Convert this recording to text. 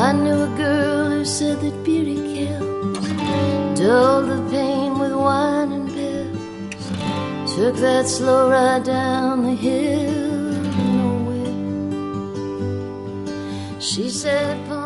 I knew a girl who said that beauty kills, dulled the pain with wine and pills, took that slow ride down the hill to nowhere. She said,